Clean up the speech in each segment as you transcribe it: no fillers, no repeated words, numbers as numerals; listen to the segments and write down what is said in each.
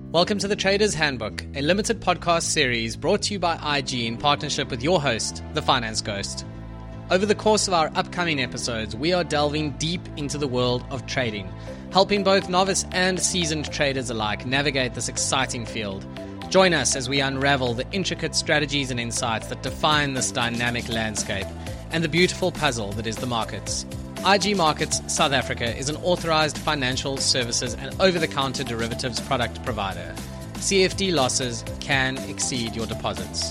Welcome to the Trader's Handbook, a limited podcast series brought to you by IG in partnership with your host, The Finance Ghost. Over the course of our upcoming episodes, we are delving deep into the world of trading, helping both novice and seasoned traders alike navigate this exciting field. Join us as we unravel the intricate strategies and insights that define this dynamic landscape and the beautiful puzzle that is the markets. IG Markets South Africa is an authorized financial services and over-the-counter derivatives product provider. CFD losses can exceed your deposits.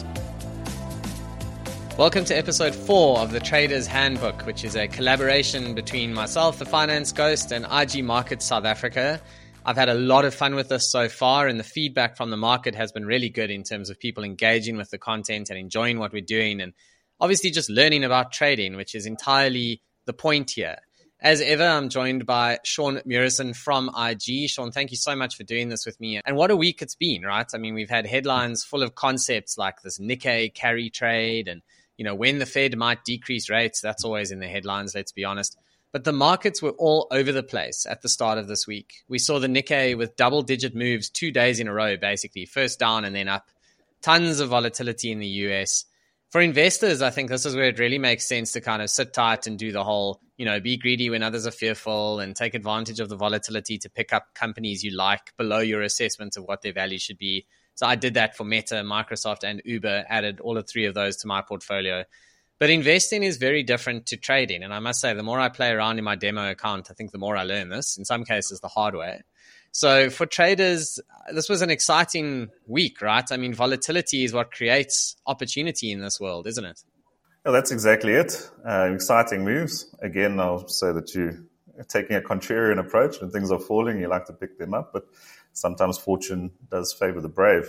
Welcome to episode 4 of the Trader's Handbook, which is a collaboration between myself, the Finance Ghost, and IG Markets South Africa. I've had a lot of fun with this so far, and the feedback from the market has been really good in terms of people engaging with the content and enjoying what we're doing, and obviously just learning about trading, which is entirely the point here. As ever, I'm joined by Sean Murison from IG. Sean, thank you so much for doing this with me. And what a week it's been, right? I mean, we've had headlines full of concepts like this Nikkei carry trade and, when the Fed might decrease rates. That's always in the headlines, let's be honest. But the markets were all over the place at the start of this week. We saw the Nikkei with double-digit moves 2 days in a row, basically. First down and then up. Tons of volatility in the US. For investors, I think this is where it really makes sense to kind of sit tight and do the whole, be greedy when others are fearful and take advantage of the volatility to pick up companies you like below your assessment of what their value should be. So I did that for Meta, Microsoft, and Uber, added all of 3 of those to my portfolio. But investing is very different to trading. And I must say, the more I play around in my demo account, I think the more I learn this, in some cases the hard way. So for traders, this was an exciting week, right? I mean, volatility is what creates opportunity in this world, isn't it? Yeah, that's exactly it. Exciting moves. Again, I'll say that you're taking a contrarian approach. When things are falling, you like to pick them up, but sometimes fortune does favor the brave.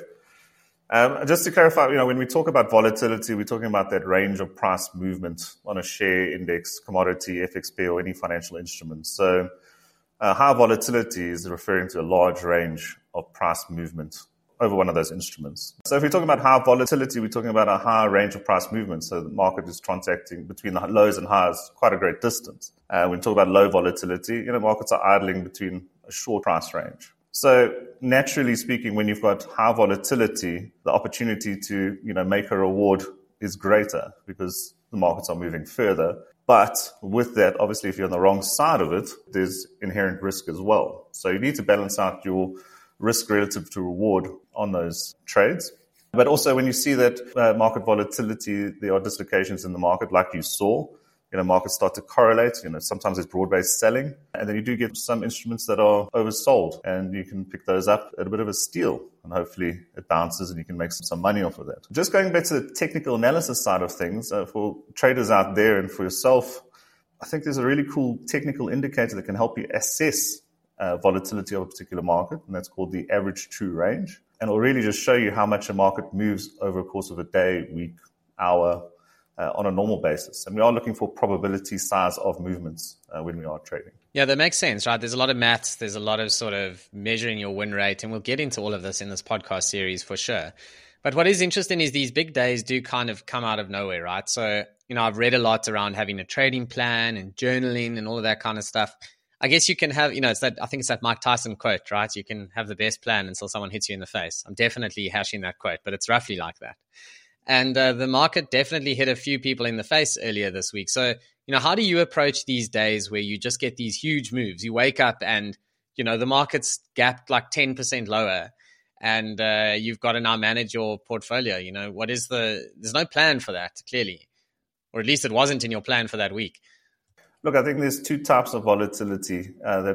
Just to clarify, when we talk about volatility, we're talking about that range of price movement on a share, index, commodity, FXP, or any financial instrument. So high volatility is referring to a large range of price movement over one of those instruments. So if we're talking about high volatility, we're talking about a high range of price movement. So the market is transacting between the lows and highs quite a great distance. When we talk about low volatility, markets are idling between a short price range. So naturally speaking, when you've got high volatility, the opportunity to, make a reward is greater because the markets are moving further. But with that, obviously, if you're on the wrong side of it, there's inherent risk as well. So you need to balance out your risk relative to reward on those trades. But also when you see that market volatility, there are dislocations in the market like you saw. Markets start to correlate. Sometimes it's broad-based selling. And then you do get some instruments that are oversold. And you can pick those up at a bit of a steal. And hopefully it bounces and you can make some money off of that. Just going back to the technical analysis side of things, for traders out there and for yourself, I think there's a really cool technical indicator that can help you assess volatility of a particular market. And that's called the average true range. And it'll really just show you how much a market moves over a course of a day, week, hour, on a normal basis. And we are looking for probability size of movements when we are trading. Yeah, that makes sense, right? There's a lot of maths. There's a lot of sort of measuring your win rate. And we'll get into all of this in this podcast series for sure. But what is interesting is these big days do kind of come out of nowhere, right? So, I've read a lot around having a trading plan and journaling and all of that kind of stuff. I guess you can have, I think it's that Mike Tyson quote, right? You can have the best plan until someone hits you in the face. I'm definitely hashing that quote, but it's roughly like that. And the market definitely hit a few people in the face earlier this week. So, how do you approach these days where you just get these huge moves? You wake up and, the market's gapped like 10% lower and you've got to now manage your portfolio. There's no plan for that, clearly. Or at least it wasn't in your plan for that week. Look, I think there's 2 types of volatility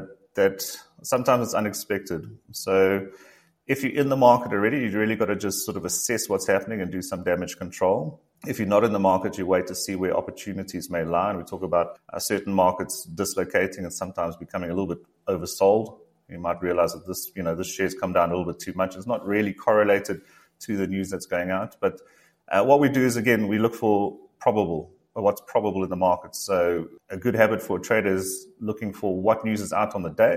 that sometimes it's unexpected. So if you're in the market already, you've really got to just sort of assess what's happening and do some damage control. If you're not in the market, you wait to see where opportunities may lie. And we talk about certain markets dislocating and sometimes becoming a little bit oversold. You might realize that this share's come down a little bit too much. It's not really correlated to the news that's going out. But what we do is, again, we look for what's probable in the market. So a good habit for a trader is looking for what news is out on the day,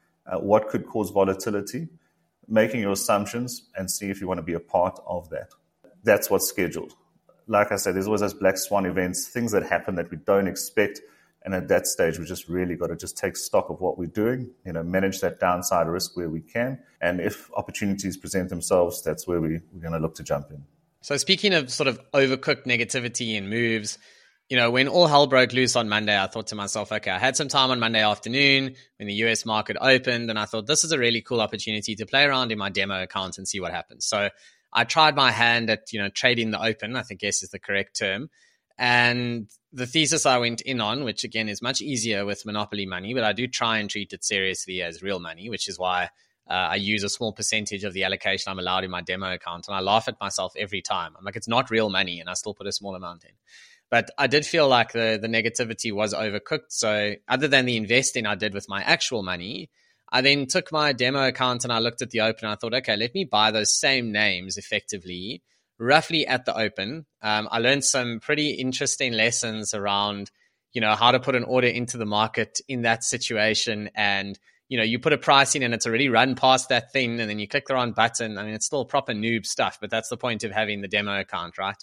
what could cause volatility, making your assumptions and see if you want to be a part of that. That's what's scheduled. Like I said, there's always those black swan events, things that happen that we don't expect, And at that stage, we just really got to just take stock of what we're doing, manage that downside risk where we can. And if opportunities present themselves, that's where we're going to look to jump in. So speaking of sort of overcooked negativity and moves, when all hell broke loose on Monday, I thought to myself, okay, I had some time on Monday afternoon when the US market opened, and I thought this is a really cool opportunity to play around in my demo account and see what happens. So I tried my hand at, trading the open, I think is the correct term. And the thesis I went in on, which again is much easier with monopoly money, but I do try and treat it seriously as real money, which is why I use a small percentage of the allocation I'm allowed in my demo account. And I laugh at myself every time. I'm like, it's not real money, and I still put a small amount in. But I did feel like the negativity was overcooked. So other than the investing I did with my actual money, I then took my demo account and I looked at the open and I thought, okay, let me buy those same names effectively roughly at the open. I learned some pretty interesting lessons around, how to put an order into the market in that situation. And, you put a price in and it's already run past that thing, and then you click the wrong button. I mean, it's still proper noob stuff, but that's the point of having the demo account, right?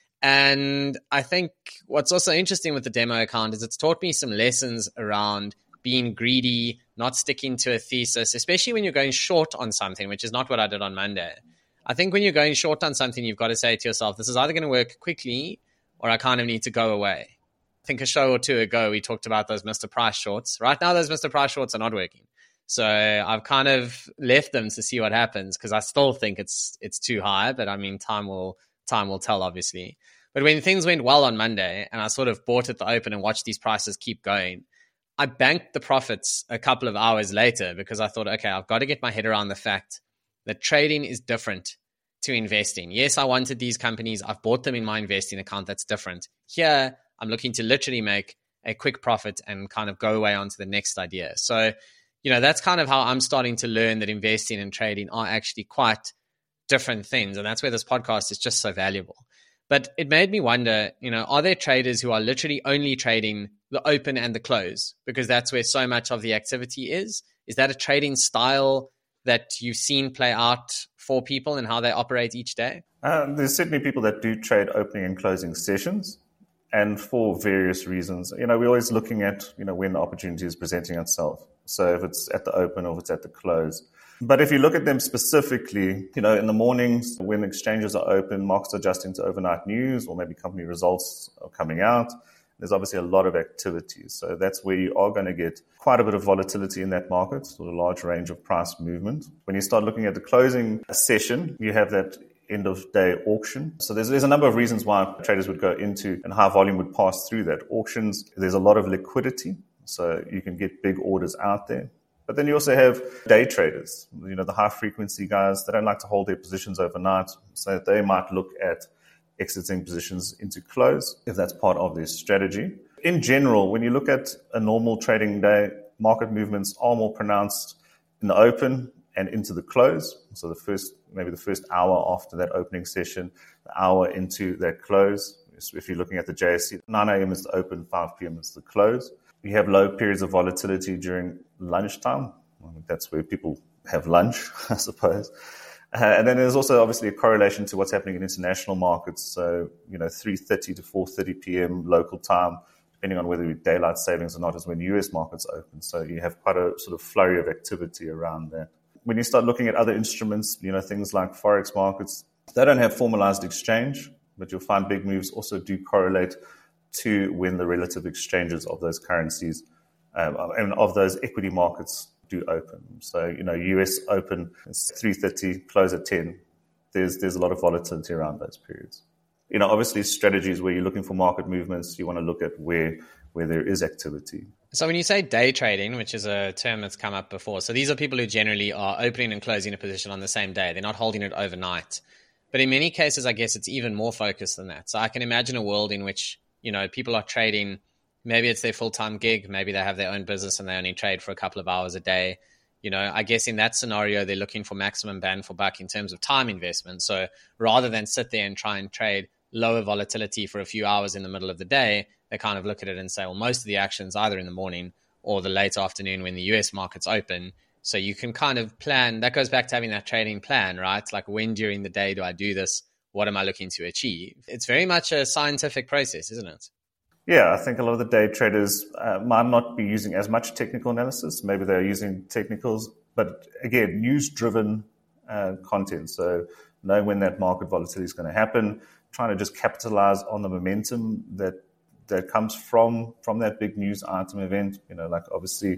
And I think what's also interesting with the demo account is it's taught me some lessons around being greedy, not sticking to a thesis, especially when you're going short on something, which is not what I did on Monday. I think when you're going short on something, you've got to say to yourself, this is either going to work quickly or I kind of need to go away. I think a show or two ago, we talked about those Mr. Price shorts. Right now, those Mr. Price shorts are not working. So I've kind of left them to see what happens because I still think it's too high. But I mean, time will tell, obviously. But when things went well on Monday and I sort of bought at the open and watched these prices keep going, I banked the profits a couple of hours later because I thought, okay, I've got to get my head around the fact that trading is different to investing. Yes, I wanted these companies. I've bought them in my investing account. That's different. Here, I'm looking to literally make a quick profit and kind of go away onto the next idea. So, that's kind of how I'm starting to learn that investing and trading are actually quite different things. And that's where this podcast is just so valuable. But it made me wonder, are there traders who are literally only trading the open and the close because that's where so much of the activity is? Is that a trading style that you've seen play out for people and how they operate each day? There's certainly people that do trade opening and closing sessions, and for various reasons. We're always looking at, when the opportunity is presenting itself. So if it's at the open or if it's at the close. But if you look at them specifically, in the mornings when exchanges are open, markets are adjusting to overnight news or maybe company results are coming out, there's obviously a lot of activity. So that's where you are going to get quite a bit of volatility in that market, so a large range of price movement. When you start looking at the closing session, you have that end of day auction. So there's a number of reasons why traders would go into and high volume would pass through that. Auctions, there's a lot of liquidity, so you can get big orders out there. But then you also have day traders, the high frequency guys. They don't like to hold their positions overnight, so they might look at exiting positions into close if that's part of their strategy. In general, when you look at a normal trading day, market movements are more pronounced in the open and into the close. So the first hour after that opening session, the hour into that close. If you're looking at the JSE, 9 a.m. is the open, 5 p.m. is the close. You have low periods of volatility during lunchtime. That's where people have lunch, I suppose. And then there's also obviously a correlation to what's happening in international markets. So, 3:30 to 4:30 p.m. local time, depending on whether you're daylight savings or not, is when US markets open. So you have quite a sort of flurry of activity around that. When you start looking at other instruments, things like Forex markets, they don't have formalized exchange, but you'll find big moves also do correlate to when the relative exchanges of those currencies and of those equity markets do open. So, US open is 3:30, close at 10. There's a lot of volatility around those periods. Obviously strategies where you're looking for market movements, you want to look at where there is activity. So when you say day trading, which is a term that's come up before, so these are people who generally are opening and closing a position on the same day. They're not holding it overnight. But in many cases, I guess it's even more focused than that. So I can imagine a world in which, people are trading. Maybe it's their full-time gig. Maybe they have their own business and they only trade for a couple of hours a day. I guess in that scenario, they're looking for maximum bang for buck in terms of time investment. So rather than sit there and try and trade lower volatility for a few hours in the middle of the day, they kind of look at it and say, well, most of the action's either in the morning or the late afternoon when the US market's open. So you can kind of plan. That goes back to having that trading plan, right? Like, when during the day do I do this? What am I looking to achieve? It's very much a scientific process, isn't it? Yeah, I think a lot of the day traders might not be using as much technical analysis. Maybe they're using technicals, but again, news-driven content. So knowing when that market volatility is going to happen, trying to just capitalize on the momentum that comes from that big news item event. Like obviously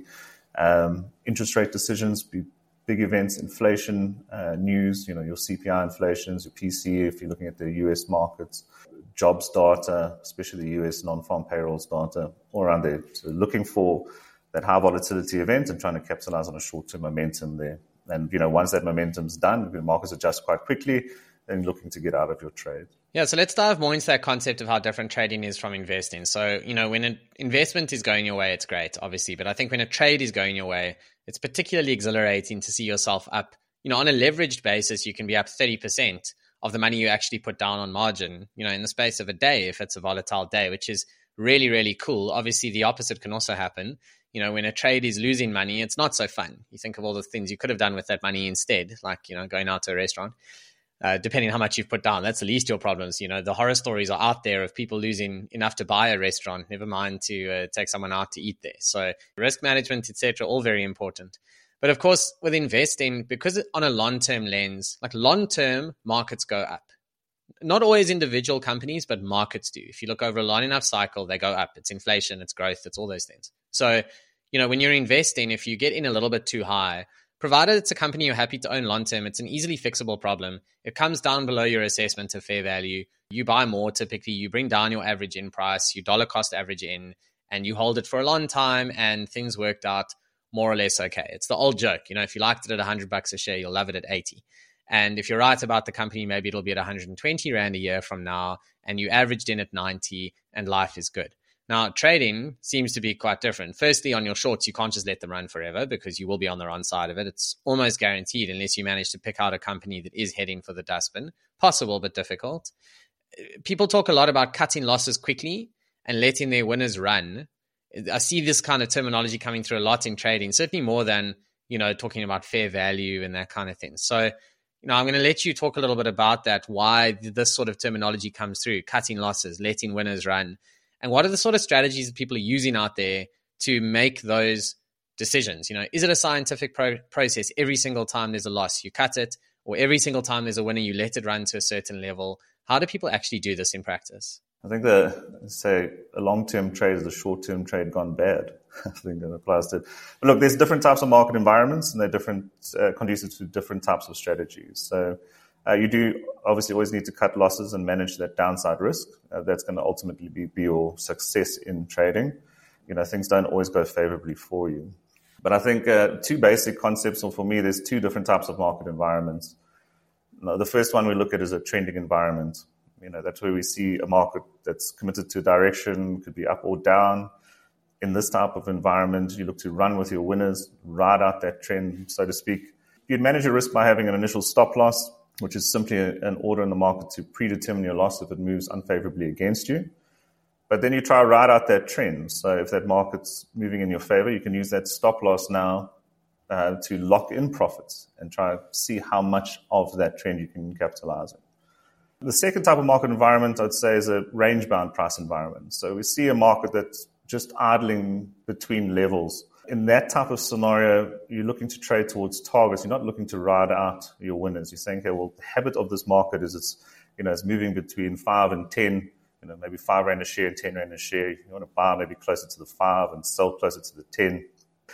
interest rate decisions, big events, inflation news, your CPI inflations, your PCE, if you're looking at the US markets, jobs data, especially the US non-farm payrolls data, all around there. So looking for that high volatility event and trying to capitalize on a short-term momentum there. And, once that momentum's done, the markets adjust quite quickly, then looking to get out of your trade. Yeah, so let's dive more into that concept of how different trading is from investing. So, when an investment is going your way, it's great, obviously. But I think when a trade is going your way, it's particularly exhilarating to see yourself up. On a leveraged basis, you can be up 30% of the money you actually put down on margin, in the space of a day, if it's a volatile day, which is really, really cool. Obviously, the opposite can also happen. When a trade is losing money, it's not so fun. You think of all the things you could have done with that money instead, like, going out to a restaurant. Depending on how much you've put down, that's the least your problems. The horror stories are out there of people losing enough to buy a restaurant, never mind to take someone out to eat there. So risk management, etc., all very important. But of course, with investing, because on a long-term lens, like long-term markets go up. Not always individual companies, but markets do. If you look over a long enough cycle, they go up. It's inflation, it's growth, it's all those things. So, when you're investing, if you get in a little bit too high, provided it's a company you're happy to own long-term, it's an easily fixable problem. It comes down below your assessment of fair value. You buy more, typically. You bring down your average in price, you dollar cost average in, and you hold it for a long time, and things worked out more or less okay. It's the old joke. If you liked it at $100 a share, you'll love it at 80. And if you're right about the company, maybe it'll be at 120 Rand a year from now, and you averaged in at 90, and life is good. Now, trading seems to be quite different. Firstly, on your shorts, you can't just let them run forever because you will be on the wrong side of it. It's almost guaranteed unless you manage to pick out a company that is heading for the dustbin. Possible, but difficult. People talk a lot about cutting losses quickly and letting their winners run. I see this kind of terminology coming through a lot in trading, certainly more than, talking about fair value and that kind of thing. So, I'm going to let you talk a little bit about that, why this sort of terminology comes through, cutting losses, letting winners run. And what are the sort of strategies that people are using out there to make those decisions? Is it a scientific process? Every single time there's a loss, you cut it, or every single time there's a winner, you let it run to a certain level? How do people actually do this in practice? I think say a long-term trade is a short-term trade gone bad. I think that applies to it. But look, there's different types of market environments, and they're different, conducive to different types of strategies. So you do obviously always need to cut losses and manage that downside risk. That's going to ultimately be your success in trading. Things don't always go favorably for you. But I think two basic concepts, or for me, there's two different types of market environments. The first one we look at is a trending environment. That's where we see a market that's committed to direction, could be up or down. In this type of environment, you look to run with your winners, ride out that trend, so to speak. You'd manage your risk by having an initial stop loss, which is simply an order in the market to predetermine your loss if it moves unfavorably against you. But then you try to ride out that trend. So if that market's moving in your favor, you can use that stop loss now to lock in profits and try to see how much of that trend you can capitalize on. The second type of market environment, I'd say, is a range-bound price environment. So we see a market that's just idling between levels. In that type of scenario, you're looking to trade towards targets. You're not looking to ride out your winners. You're saying, okay, well, the habit of this market is it's moving between 5 and 10, maybe 5 Rand a share and 10 Rand a share. You want to buy maybe closer to the 5 and sell closer to the 10.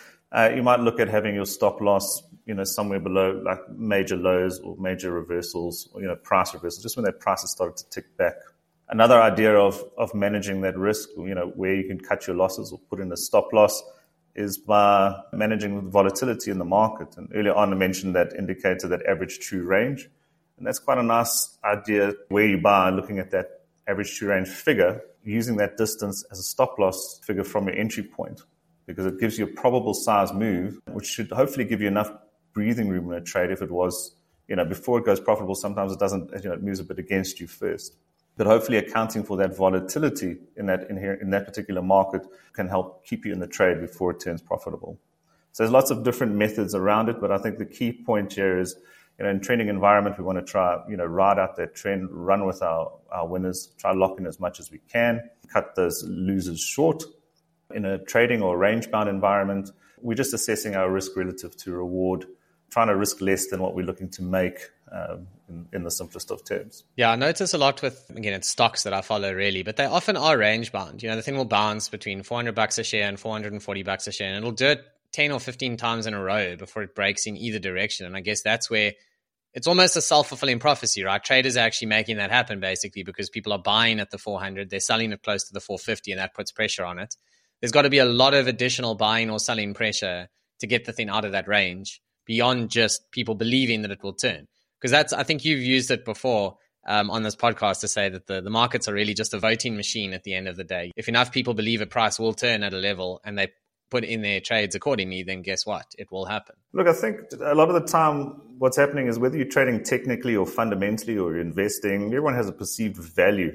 You might look at having your stop loss, somewhere below like major lows or major reversals, or, price reversals, just when that price has started to tick back. Another idea of managing that risk, where you can cut your losses or put in a stop loss, is by managing the volatility in the market. And earlier on, I mentioned that indicator, that average true range. And that's quite a nice idea where you buy, looking at that average true range figure, using that distance as a stop loss figure from your entry point, because it gives you a probable size move, which should hopefully give you enough breathing room in a trade. If it was, before it goes profitable, sometimes it doesn't, it moves a bit against you first. But hopefully accounting for that volatility in that particular market can help keep you in the trade before it turns profitable. So there's lots of different methods around it, but I think the key point here is In trending environment, we want to try, ride out that trend, run with our winners, try lock in as much as we can, cut those losers short. In a trading or range-bound environment, we're just assessing our risk relative to reward, trying to risk less than what we're looking to make in the simplest of terms. Yeah, I notice a lot with, again, it's stocks that I follow really, but they often are range-bound. The thing will bounce between $400 a share and $440 a share, and it'll do it 10 or 15 times in a row before it breaks in either direction. And I guess that's where it's almost a self-fulfilling prophecy, right? Traders are actually making that happen basically because people are buying at the 400, they're selling it close to the 450, and that puts pressure on it. There's got to be a lot of additional buying or selling pressure to get the thing out of that range beyond just people believing that it will turn. Because I think you've used it before on this podcast to say that the markets are really just a voting machine at the end of the day. If enough people believe a price will turn at a level and they put in their trades accordingly, then guess what? It will happen. Look, I think a lot of the time what's happening is whether you're trading technically or fundamentally or you're investing, everyone has a perceived value,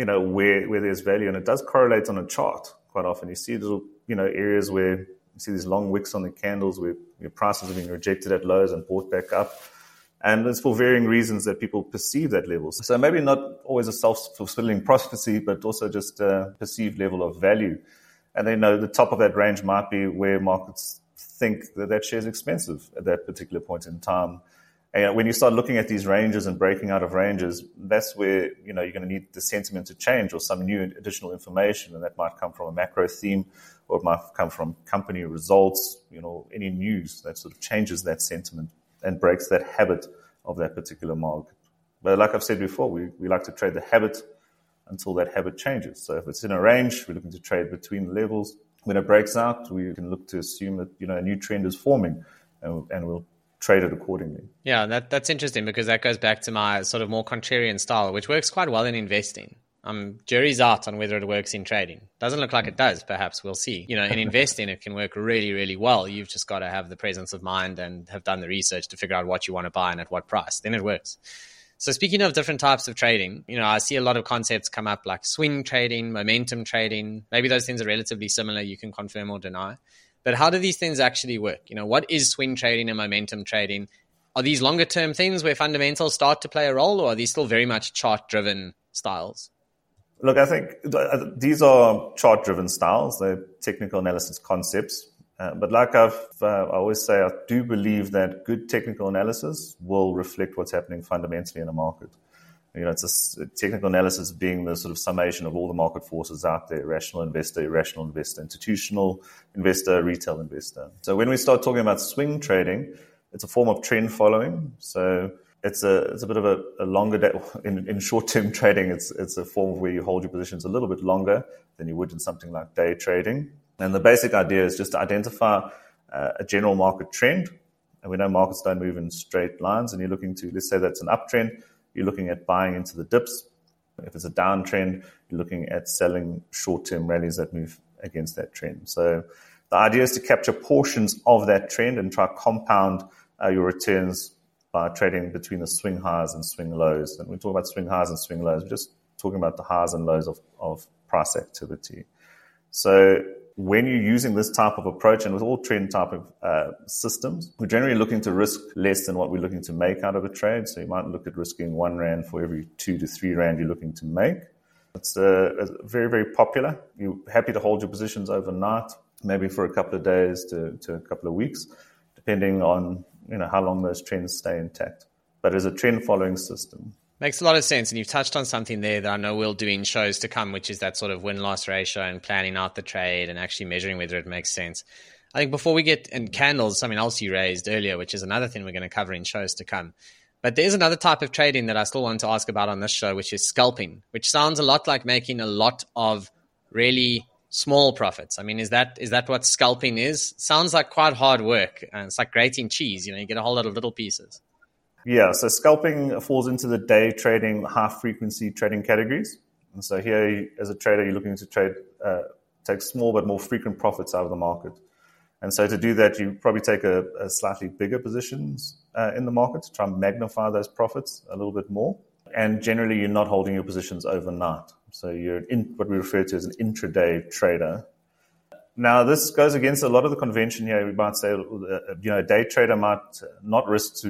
where there's value, and it does correlate on a chart quite often. You see little, areas where you see these long wicks on the candles where your prices are being rejected at lows and bought back up. And it's for varying reasons that people perceive that level. So maybe not always a self-fulfilling prophecy, but also just a perceived level of value. And they know the top of that range might be where markets think that share is expensive at that particular point in time. And when you start looking at these ranges and breaking out of ranges, that's where, you're going to need the sentiment to change or some new additional information. And that might come from a macro theme, or it might come from company results, any news that sort of changes that sentiment and breaks that habit of that particular market. But like I've said before, we like to trade the habit until that habit changes. So if it's in a range, we're looking to trade between the levels. When it breaks out, we can look to assume that, a new trend is forming and we'll trade it accordingly. Yeah, that's interesting because that goes back to my sort of more contrarian style, which works quite well in investing. Jury's out on whether it works in trading. Doesn't look like it does, perhaps. We'll see. In investing, it can work really, really well. You've just got to have the presence of mind and have done the research to figure out what you want to buy and at what price. Then it works. So speaking of different types of trading, I see a lot of concepts come up like swing trading, momentum trading. Maybe those things are relatively similar. You can confirm or deny. But how do these things actually work? What is swing trading and momentum trading? Are these longer term things where fundamentals start to play a role, or are these still very much chart driven styles? Look, I think these are chart driven styles. They're technical analysis concepts. But like I always say, I do believe that good technical analysis will reflect what's happening fundamentally in a market. It's a technical analysis being the sort of summation of all the market forces out there: rational investor, irrational investor, institutional investor, retail investor. So when we start talking about swing trading, it's a form of trend following. So it's a bit of a longer day. In short-term trading, it's a form where you hold your positions a little bit longer than you would in something like day trading. And the basic idea is just to identify a general market trend. And we know markets don't move in straight lines. And you're looking to, let's say that's an uptrend, you're looking at buying into the dips. If it's a downtrend, you're looking at selling short-term rallies that move against that trend. So the idea is to capture portions of that trend and try to compound your returns by trading between the swing highs and swing lows. And when we talk about swing highs and swing lows, we're just talking about the highs and lows of price activity. So when you're using this type of approach, and with all trend type of systems, we're generally looking to risk less than what we're looking to make out of a trade. So you might look at risking R1 for every 2 to 3 rand you're looking to make. It's very, very popular. You're happy to hold your positions overnight, maybe for a couple of days to a couple of weeks, depending on how long those trends stay intact. But it's a trend following system. Makes a lot of sense. And you've touched on something there that I know we'll do in shows to come, which is that sort of win-loss ratio and planning out the trade and actually measuring whether it makes sense. I think before we get in candles, something else you raised earlier, which is another thing we're going to cover in shows to come. But there's another type of trading that I still want to ask about on this show, which is scalping, which sounds a lot like making a lot of really small profits. I mean, is that what scalping is? Sounds like quite hard work. It's like grating cheese. You get a whole lot of little pieces. Yeah, so scalping falls into the day trading, high-frequency trading categories. And so here, as a trader, you're looking to take small but more frequent profits out of the market. And so to do that, you probably take a slightly bigger positions in the market to try and magnify those profits a little bit more. And generally, you're not holding your positions overnight. So you're in what we refer to as an intraday trader. Now, this goes against a lot of the convention here. We might say, a day trader might not risk to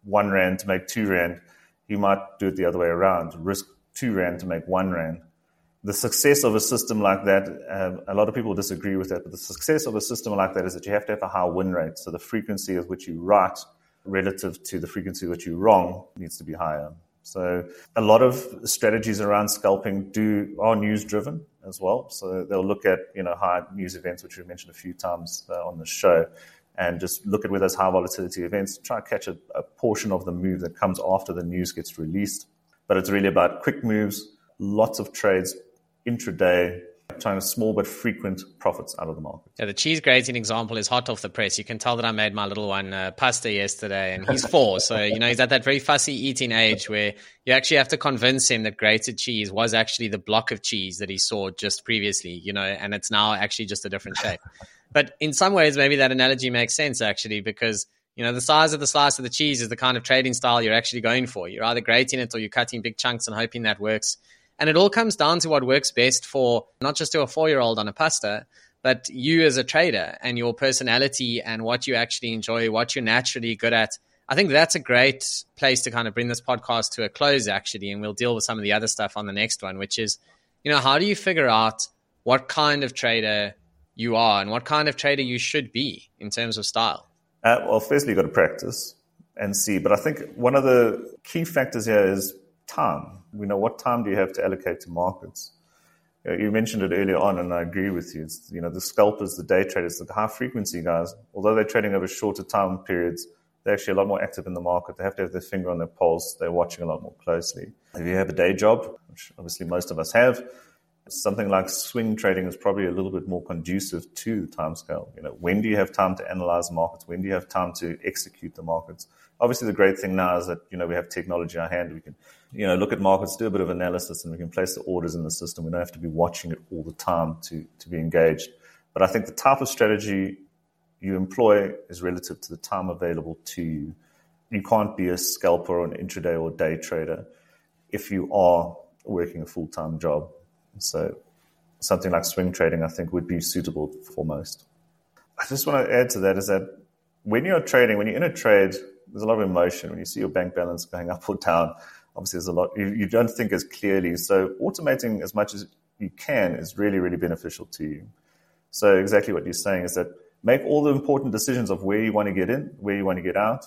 R1 to make R2, you might do it the other way around, risk R2 to make R1. The success of a system like that, a lot of people disagree with that, but the success of a system like that is that you have to have a high win rate. So the frequency at which you right relative to the frequency that you're wrong needs to be higher. So a lot of strategies around scalping are news driven as well. So they'll look at, high news events, which we mentioned a few times on the show, and just look at where those high volatility events, try to catch a portion of the move that comes after the news gets released. But it's really about quick moves, lots of trades, intraday, trying to small but frequent profits out of the market. Yeah, the cheese grating example is hot off the press. You can tell that I made my little one pasta yesterday, and he's 4. So, he's at that very fussy eating age where you actually have to convince him that grated cheese was actually the block of cheese that he saw just previously, and it's now actually just a different shape. But in some ways, maybe that analogy makes sense, actually, because, the size of the slice of the cheese is the kind of trading style you're actually going for. You're either grating it or you're cutting big chunks and hoping that works. And it all comes down to what works best for not just to a 4-year-old on a pasta, but you as a trader and your personality and what you actually enjoy, what you're naturally good at. I think that's a great place to kind of bring this podcast to a close, actually. And we'll deal with some of the other stuff on the next one, which is, how do you figure out what kind of trader you are and what kind of trader you should be in terms of style? Well, firstly, you've got to practice and see. But I think one of the key factors here is time. What time do you have to allocate to markets? You mentioned it earlier on, and I agree with you. It's, the scalpers, the day traders, the high frequency guys, although they're trading over shorter time periods, they're actually a lot more active in the market. They have to have their finger on their pulse. They're watching a lot more closely. If you have a day job, which obviously most of us have, something like swing trading is probably a little bit more conducive to time scale. When do you have time to analyze markets? When do you have time to execute the markets? Obviously, the great thing now is that, we have technology in our hand. We can, look at markets, do a bit of analysis, and we can place the orders in the system. We don't have to be watching it all the time to be engaged. But I think the type of strategy you employ is relative to the time available to you. You can't be a scalper or an intraday or day trader if you are working a full-time job. So something like swing trading, I think, would be suitable for most. I just want to add to that is that when you're in a trade, there's a lot of emotion. When you see your bank balance going up or down, obviously there's a lot. You don't think as clearly. So automating as much as you can is really, really beneficial to you. So exactly what you're saying is that make all the important decisions of where you want to get in, where you want to get out,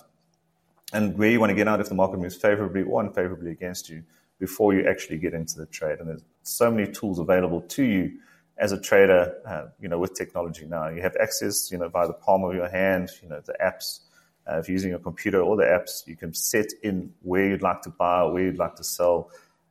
and where you want to get out if the market moves favorably or unfavorably against you before you actually get into the trade. And there's so many tools available to you as a trader, with technology now. You have access, via the palm of your hand, the apps. If you're using your computer or the apps, you can set in where you'd like to buy or where you'd like to sell.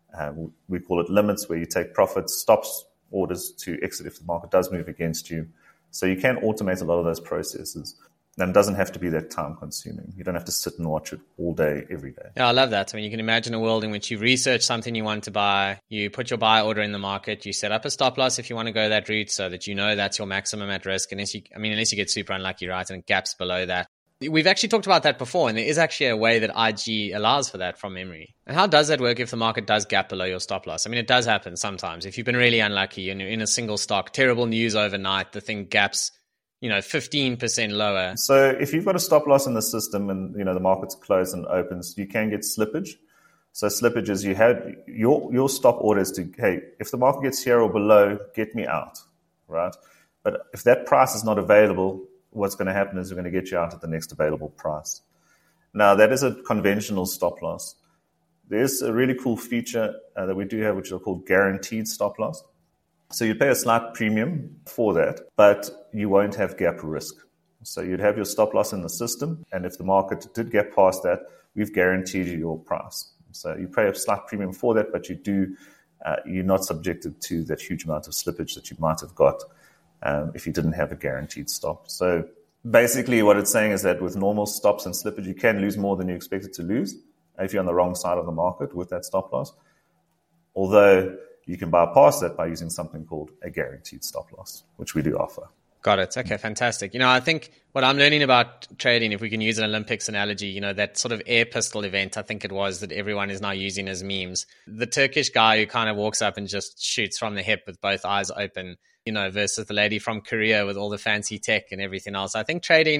We call it limits, where you take profits, stops, orders to exit if the market does move against you. So you can automate a lot of those processes. And it doesn't have to be that time consuming. You don't have to sit and watch it all day, every day. Yeah, I love that. I mean, you can imagine a world in which you research something you want to buy, you put your buy order in the market, you set up a stop loss if you want to go that route so that that's your maximum at risk. Unless you get super unlucky, right, and gaps below that. We've actually talked about that before, and there is actually a way that IG allows for that from memory. And how does that work if the market does gap below your stop loss? I mean, it does happen sometimes. If you've been really unlucky and you're in a single stock, terrible news overnight, the thing gaps 15% lower. So if you've got a stop loss in the system and, the market's closed and opens, you can get slippage. So slippage is you have your stop orders to, hey, if the market gets here or below, get me out, right? But if that price is not available, what's going to happen is we're going to get you out at the next available price. Now, that is a conventional stop loss. There's a really cool feature that we do have, which is called guaranteed stop loss. So you pay a slight premium for that, but you won't have gap risk. So you'd have your stop loss in the system, and if the market did get past that, we've guaranteed you your price. So you pay a slight premium for that, but you're not subjected to that huge amount of slippage that you might have got if you didn't have a guaranteed stop. So basically what it's saying is that with normal stops and slippage, you can lose more than you expected to lose if you're on the wrong side of the market with that stop loss. Although you can bypass that by using something called a guaranteed stop loss, which we do offer. Got it. Okay, fantastic. I think what I'm learning about trading, if we can use an Olympics analogy, that sort of air pistol event, I think it was, that everyone is now using as memes. The Turkish guy who kind of walks up and just shoots from the hip with both eyes open, versus the lady from Korea with all the fancy tech and everything else. I think trading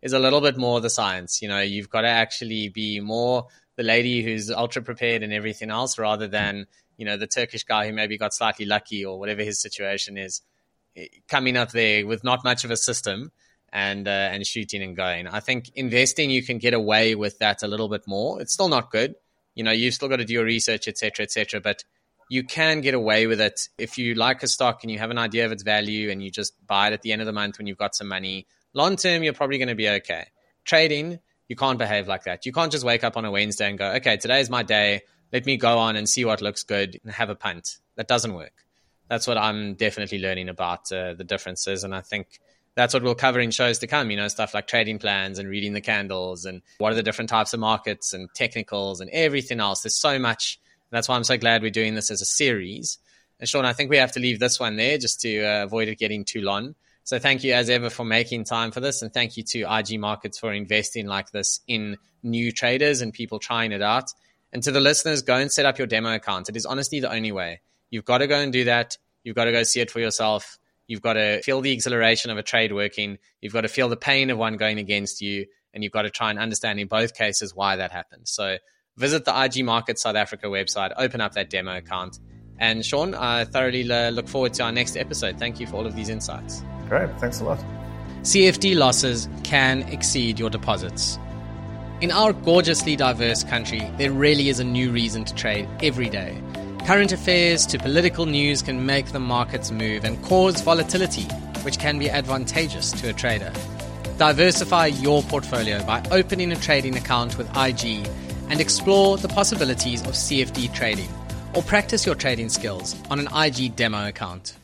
is a little bit more the science. You've got to actually be more the lady who's ultra prepared and everything else, rather than, the Turkish guy who maybe got slightly lucky or whatever his situation is, coming up there with not much of a system and shooting and going. I think investing, you can get away with that a little bit more. It's still not good. You've still got to do your research, et cetera, but you can get away with it if you like a stock and you have an idea of its value and you just buy it at the end of the month when you've got some money. Long term, you're probably going to be okay. Trading, you can't behave like that. You can't just wake up on a Wednesday and go, okay, today's my day. Let me go on and see what looks good and have a punt. That doesn't work. That's what I'm definitely learning about the differences. And I think that's what we'll cover in shows to come, stuff like trading plans and reading the candles and what are the different types of markets and technicals and everything else. There's so much. And that's why I'm so glad we're doing this as a series. And Sean, I think we have to leave this one there just to avoid it getting too long. So thank you as ever for making time for this. And thank you to IG Markets for investing like this in new traders and people trying it out. And to the listeners, go and set up your demo account. It is honestly the only way. You've got to go and do that. You've got to go see it for yourself. You've got to feel the exhilaration of a trade working. You've got to feel the pain of one going against you. And you've got to try and understand in both cases why that happened. So visit the IG Markets South Africa website, open up that demo account. And Sean, I thoroughly look forward to our next episode. Thank you for all of these insights. Great. Thanks a lot. CFD losses can exceed your deposits. In our gorgeously diverse country, there really is a new reason to trade every day. Current affairs to political news can make the markets move and cause volatility, which can be advantageous to a trader. Diversify your portfolio by opening a trading account with IG and explore the possibilities of CFD trading, or practice your trading skills on an IG demo account.